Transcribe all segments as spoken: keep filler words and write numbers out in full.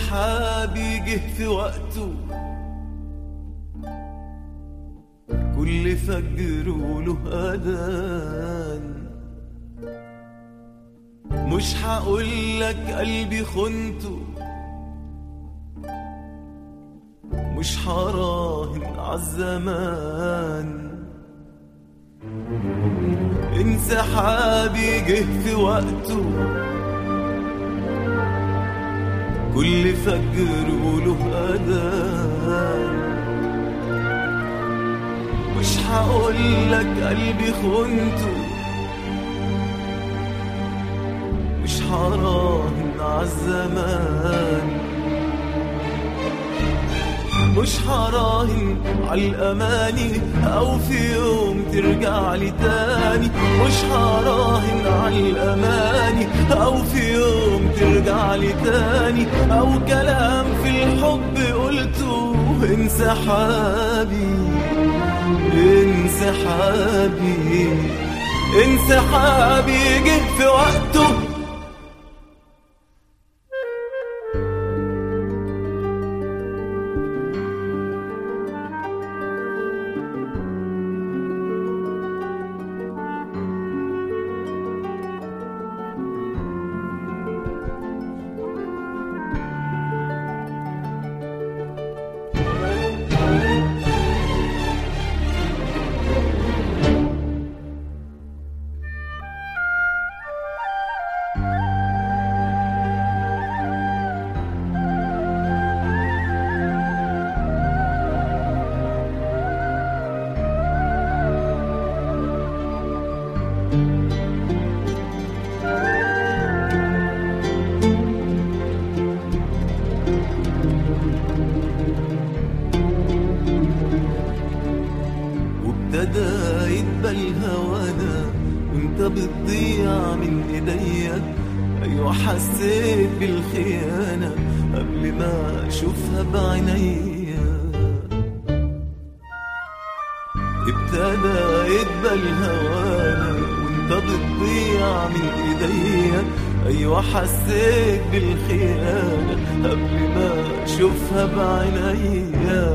انسحابي جه في وقته، كل فجر وله أذان. مش هقولك قلبي خنته، مش هراهن عالزمان. انسحابي جه في وقته، كل فجر وله أذان. مش هقولك قلبي خنته، مش هراهن عالزمان. مش هراهن عالأماني أو في يوم ترجع لي تاني. مش هراهن عالأماني أو في يوم ترجع لي تاني، أو كلام في الحب قلته. انسحابي انسحابي انسحابي جه في وقته. وابتدى يدبل هوانا وانت بتضيع من ايديا. ايوه حسيت بالخيانة قبل ما اشوفها بعينيا. ابتدى يدبل هوانا وانت بتضيع من ايديا. ايوه حسيت بالخيانة قبل ما اشوفها بعينيا.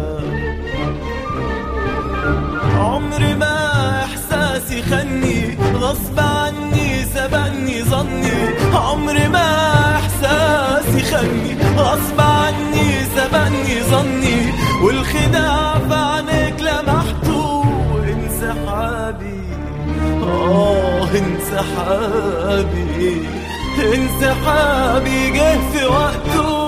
عمري ما احساسي خني، غصب عني سبقني ظني. عمري ما احساسي خني، غصب عني سبقني ظني. والخداع في عينيك لمحته. انسحابي اه انسحابي انسحابي جه في وقته.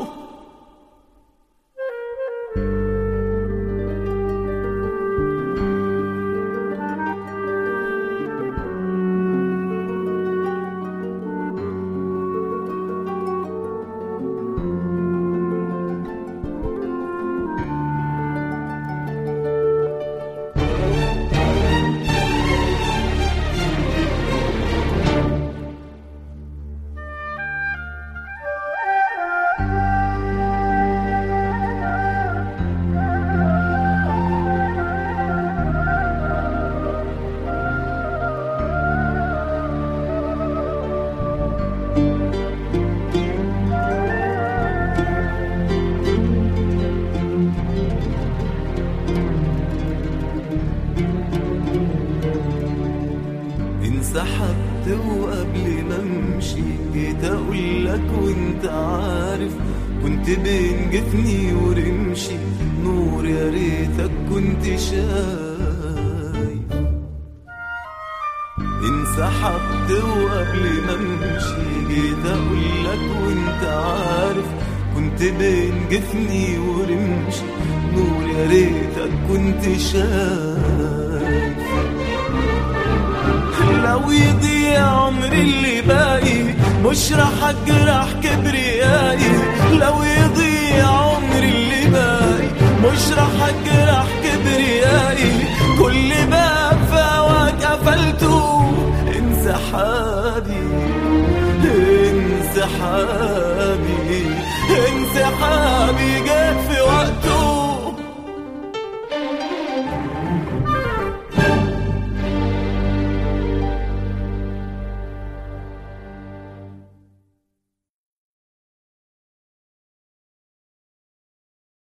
انسحبت وقبل ما امشي جيت اقولك وانت عارف. كنت بين جفني ورمشي نور، يا ريتك كنت شايف. انسحبت وقبل ما امشي جيت اقولك وانت عارف. كنت بين جفني ورمشي نور، يا ريتك كنت شايف. لو يضيع عمري اللي باقي مش راح اجرح كبريائي. لو يضيع عمري اللي باقي مش راح اجرح كبريائي. كل باب في هواك قفلته. انسحابي انسحابي انسحابي